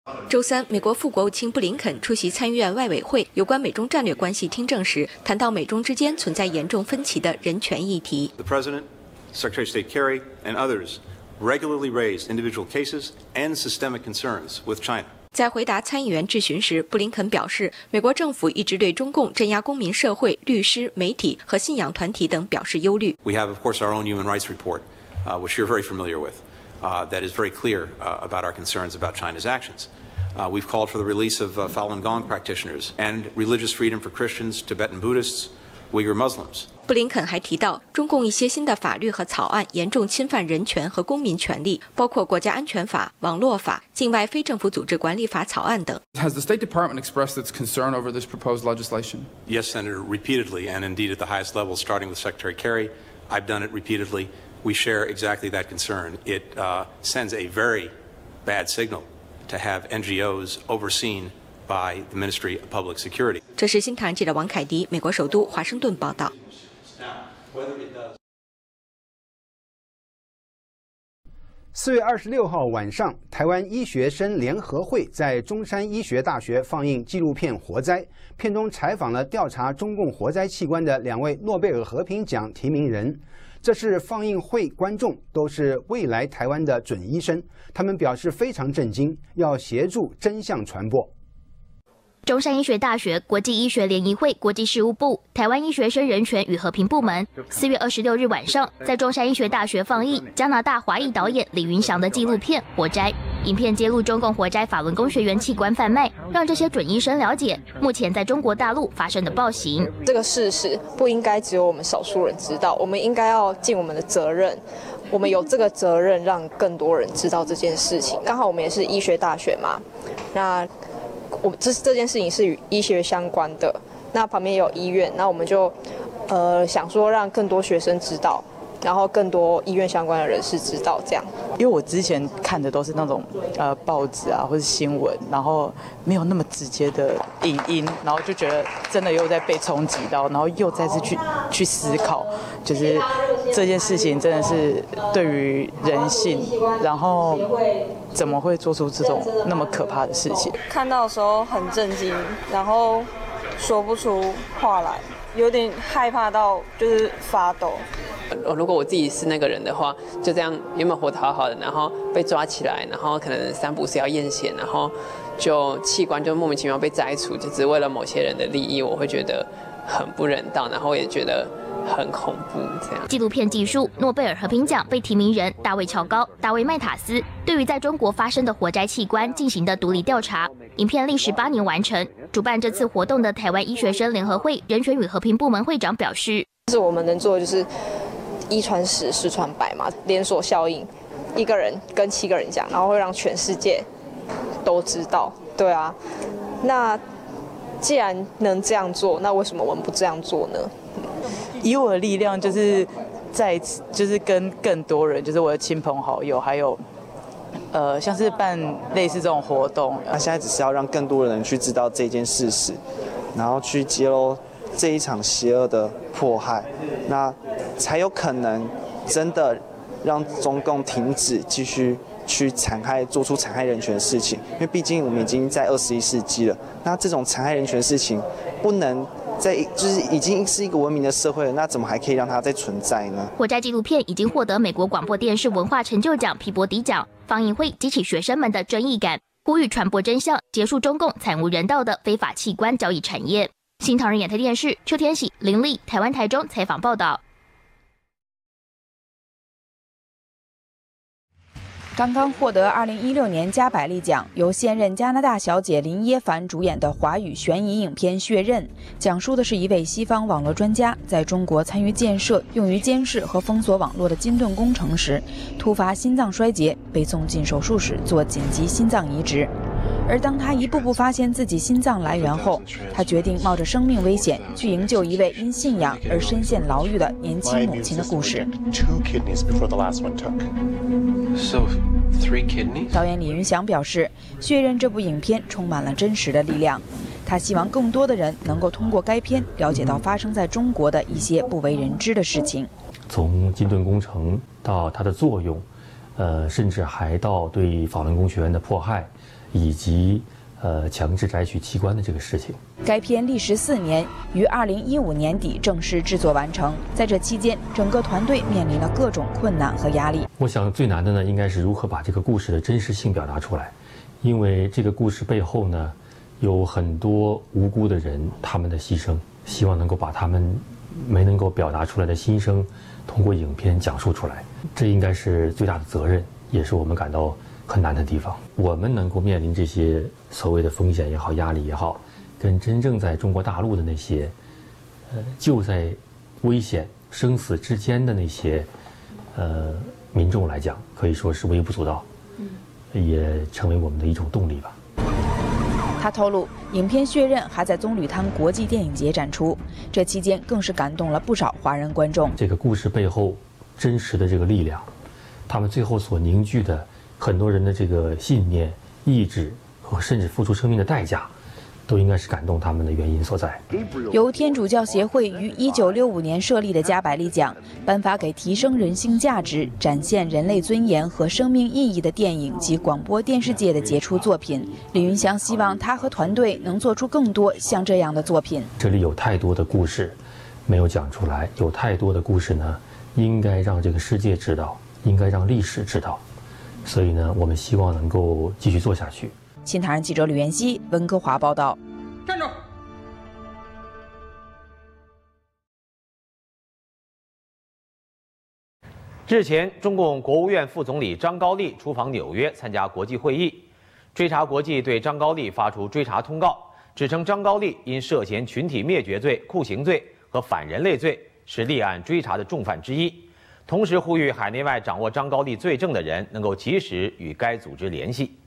周三，美国副国务卿布林肯出席参议院外委会有关美中战略关系听证时，谈到美中之间存在严重分歧的人权议题。 The President, Secretary of State Kerry, and others regularly raised individual cases and systemic concerns with China. 在回答参议员质询时，布林肯表示，美国政府一直对中共镇压公民社会、律师、媒体和信仰团体等表示忧虑。 We have, of course, our own human rights report, which you're very familiar with, that is very clear about our concerns about China's actions. We've called for the release of Falun Gong practitioners and religious freedom for Christians, Tibetan Buddhists, Uyghur Muslims. 布林肯还提到，中共一些新的法律和草案严重侵犯人权和公民权利，包括国家安全法、网络法、境外非政府组织管理法草案等。 Has the State Department expressed its concern over this proposed legislation? Yes, Senator, repeatedly, and indeed at the highest level, starting with Secretary Kerry. I've done it repeatedly. We share exactly that concern. It sends a very bad signal to have NGOs overseen by the Ministry of Public Security. 这是新唐人记者王凯迪，美国首都华盛顿报道。 4月26号晚上，台湾医学生联合会在中山医学大学放映纪录片《活摘》，片中采访了调查中共活摘器官的2位诺贝尔和平奖提名人。这是放映会观众都是未来台湾的准医生，他们表示非常震惊，要协助真相传播。 中山医学大学国际医学联谊会国际事务部、台湾医学生人权与和平部门4月26日晚上在中山医学大学放映加拿大华裔导演李云祥的纪录片《活摘》。影片揭露中共活摘法轮功学员器官贩卖，让这些准医生了解目前在中国大陆发生的暴行。 这个事实不应该只有我们少数人知道，我们应该要尽我们的责任。我们有这个责任让更多人知道这件事情。刚好我们也是医学大学嘛，那这件事情是与医学相关的，那旁边也有医院，那我们就想说让更多学生知道，然后更多医院相关的人士知道这样。 因为我之前看的都是那种报纸啊或者新闻，然后没有那么直接的影音，然后就觉得真的又在被冲击到，然后又再次去思考，就是这件事情真的是对于人性，然后怎么会做出这种那么可怕的事情？ 看到的时候很震惊，然后说不出话来，有点害怕到就是发抖。 如果我自己是那个人的话，就这样原本活得好好的，然后被抓起来，然后可能3不4要验血，然后就器官就莫名其妙被摘除，就只为了某些人的利益，我会觉得很不人道，然后也觉得很恐怖。这样， 纪录片记述诺贝尔和平奖被提名人大卫·乔高、大卫·麦塔斯对于在中国发生的活摘器官进行的独立调查。影片历时8年完成。主办这次活动的台湾医学生联合会人权与和平部门会长表示：“ 是我们能做的就是一传十，十传百嘛，连锁效应，一个人跟7个人讲，然后会让全世界都知道。对啊，那既然能这样做，那为什么我们不这样做呢？ 以我的力量，就是就是跟更多人，就是我的亲朋好友，还有像是办类似这种活动。 那现在只是要让更多的人去知道这件事实，然后去揭露这一场邪恶的迫害，那才有可能真的让中共停止继续去做出残害人权的事情。因为毕竟我们已经在21世纪了，那这种残害人权的事情不能就是已经是一个文明的社会了，那怎么还可以让它再存在呢？ 活摘纪录片已经获得美国广播电视文化成就奖皮博迪奖。放映会激起学生们的争议感，呼吁传播真相，结束中共惨无人道的非法器官交易产业。新唐人亚太电视邱天喜、林丽，台湾台中采访报道。 刚刚获得2016年加百利奖，由现任加拿大小姐林耶凡主演的华语悬疑影片《血刃》，讲述的是一位西方网络专家在中国参与建设用于监视和封锁网络的金盾工程时，突发心脏衰竭，被送进手术室做紧急心脏移植。而当他一步步发现自己心脏来源后，他决定冒着生命危险去营救一位因信仰而深陷牢狱的年轻母亲的故事。导演李云祥表示，《血刃》这部影片充满了真实的力量，他希望更多的人能够通过该片了解到发生在中国的一些不为人知的事情。 从金盾工程到它的作用， 甚至还到对法轮功学员的迫害，以及强制摘取器官的这个事情。 该片历时4年，于2015年底正式制作完成。在这期间，整个团队面临了各种困难和压力。 我想最难的呢，应该是如何把这个故事的真实性表达出来，因为这个故事背后呢，有很多无辜的人他们的牺牲，希望能够把他们没能够表达出来的心声，通过影片讲述出来。这应该是最大的责任，也是我们感到很难的地方。我们能够面临这些所谓的风险也好、压力也好，跟真正在中国大陆的那些，就在危险生死之间的那些，民众来讲，可以说是微不足道，也成为我们的一种动力吧。 他透露，影片《血刃》还在棕榈滩国际电影节展出，这期间更是感动了不少华人观众。 这个故事背后真实的这个力量，他们最后所凝聚的很多人的这个信念、意志和甚至付出生命的代价，都应该是感动他们的原因所在。 由天主教协会于1965年设立的加百利奖，颁发给提升人性价值、展现人类尊严和生命意义的电影及广播电视界的杰出作品。李云祥希望他和团队能做出更多像这样的作品。 这里有太多的故事没有讲出来，有太多的故事呢，应该让这个世界知道，应该让历史知道。所以呢，我们希望能够继续做下去。 新唐人记者吕元熙，温哥华报道。 站住！日前，中共国务院副总理张高丽出访纽约参加国际会议，追查国际对张高丽发出追查通告，指称张高丽因涉嫌群体灭绝罪、酷刑罪和反人类罪，是立案追查的重犯之一。同时呼吁海内外掌握张高丽罪证的人能够及时与该组织联系。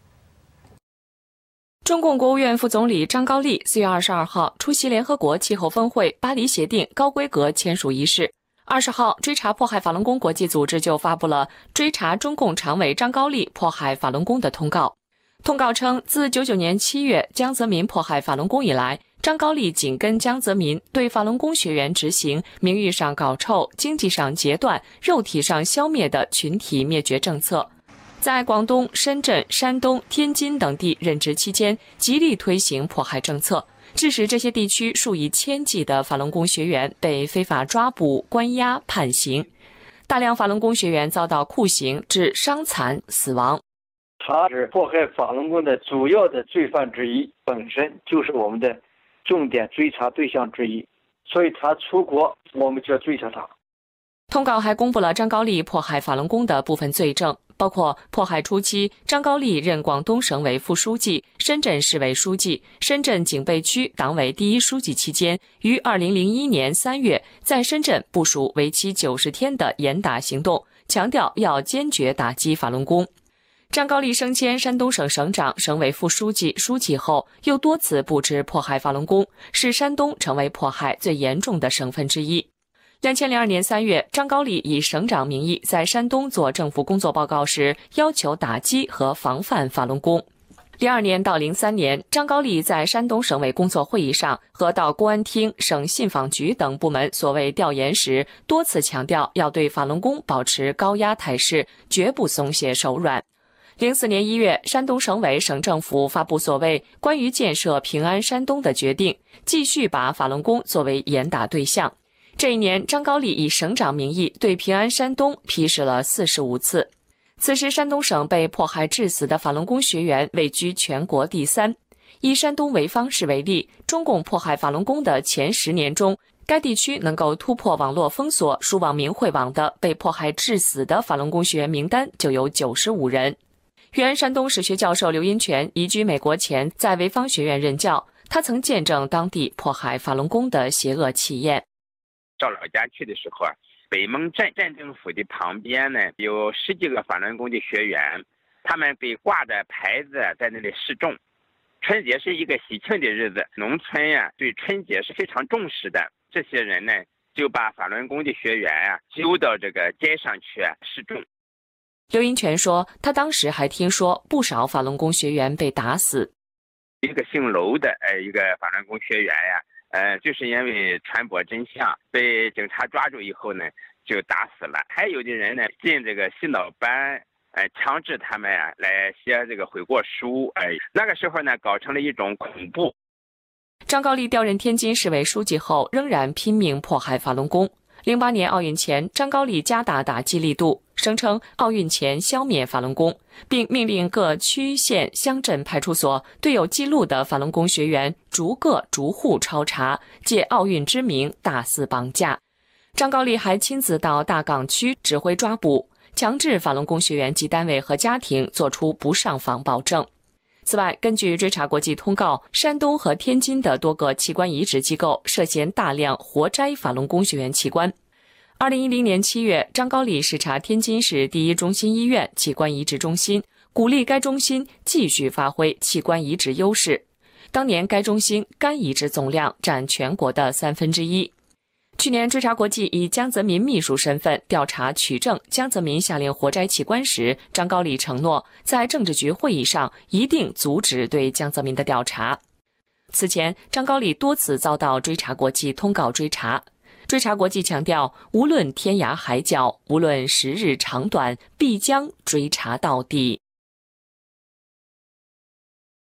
中共国务院副总理张高丽4月22号出席联合国气候峰会巴黎协定高规格签署仪式。20号，追查迫害法轮功国际组织就发布了追查中共常委张高丽迫害法轮功的通告。通告称，自99年7月江泽民迫害法轮功以来，张高丽紧跟江泽民对法轮功学员执行名誉上搞臭、经济上截断、肉体上消灭的群体灭绝政策。在广东、深圳、山东、天津等地任职期间，极力推行迫害政策，致使这些地区数以千计的法轮功学员被非法抓捕、关押、判刑，大量法轮功学员遭到酷刑致伤残、死亡。 他是迫害法轮功的主要的罪犯之一，本身就是我们的重点追查对象之一，所以他出国，我们就要追查他。 通告还公布了张高丽迫害法轮功的部分罪证，包括迫害初期，张高丽任广东省委副书记、深圳市委书记、深圳警备区党委第一书记期间，于2001年3月在深圳部署为期90天的严打行动，强调要坚决打击法轮功。张高丽升迁山东省省长、省委副书记、书记后，又多次布置迫害法轮功，使山东成为迫害最严重的省份之一。2002年3月，张高丽以省长名义在山东做政府工作报告时，要求打击和防范法轮功。02年到03年，张高丽在山东省委工作会议上和到公安厅、省信访局等部门所谓调研时，多次强调要对法轮功保持高压态势，绝不松懈手软。04年1月，山东省委省政府发布所谓关于建设平安山东的决定，继续把法轮功作为严打对象。这一年，张高丽以省长名义对平安山东批示了45次。此时，山东省被迫害致死的法轮功学员位居全国第3。以山东潍坊市为例，中共迫害法轮功的前10年中，该地区能够突破网络封锁、输往明慧网的被迫害致死的法轮功学员名单就有95人。原山东史学教授刘荫泉移居美国前，在潍坊学院任教，他曾见证当地迫害法轮功的邪恶气焰。 到老家去的时候啊，北蒙镇镇政府的旁边呢，有10几个法轮功的学员，他们被挂的牌子在那里示众。春节是一个喜庆的日子，农村呀对春节是非常重视的。这些人呢，就把法轮功的学员啊揪到这个街上去示众。 刘荫泉说，他当时还听说不少法轮功学员被打死。 一个姓娄的一个法轮功学员呀，就是因为传播真相被警察抓住以后呢， 就打死了。还有的人呢进这个洗脑班，强制他们来写这个悔过书，那个时候呢搞成了一种恐怖。 张高丽调任天津市委书记后，仍然拼命迫害法轮功。08年奥运前，张高丽加大打击力度，声称奥运前消灭法轮功，并命令各区县乡镇派出所对有记录的法轮功学员逐个逐户抄查，借奥运之名大肆绑架。张高丽还亲自到大岗区指挥抓捕，强制法轮功学员及单位和家庭作出不上访保证。此外，根据追查国际通告，山东和天津的多个器官移植机构涉嫌大量活摘法轮功学员器官。2010年7月，张高丽视察天津市第一中心医院器官移植中心，鼓励该中心继续发挥器官移植优势。当年该中心肝移植总量占全国的1/3。去年，追查国际以江泽民秘书身份调查取证江泽民下令活摘器官时，张高丽承诺在政治局会议上一定阻止对江泽民的调查。此前，张高丽多次遭到追查国际通告追查。追查国际强调，无论天涯海角，无论时日长短，必将追查到底。